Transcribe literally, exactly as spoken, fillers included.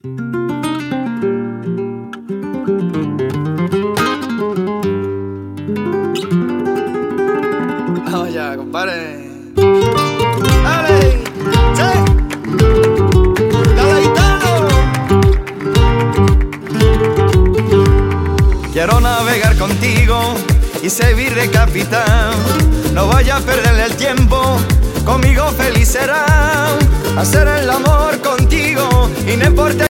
Vamos ya, compadre. ¡Dale! ¡Sí! ¡Dale, gitano! Quiero navegar contigo y servir de capitán. No vaya a perderle el tiempo, conmigo feliz será. Hacer el amor contigo y no importa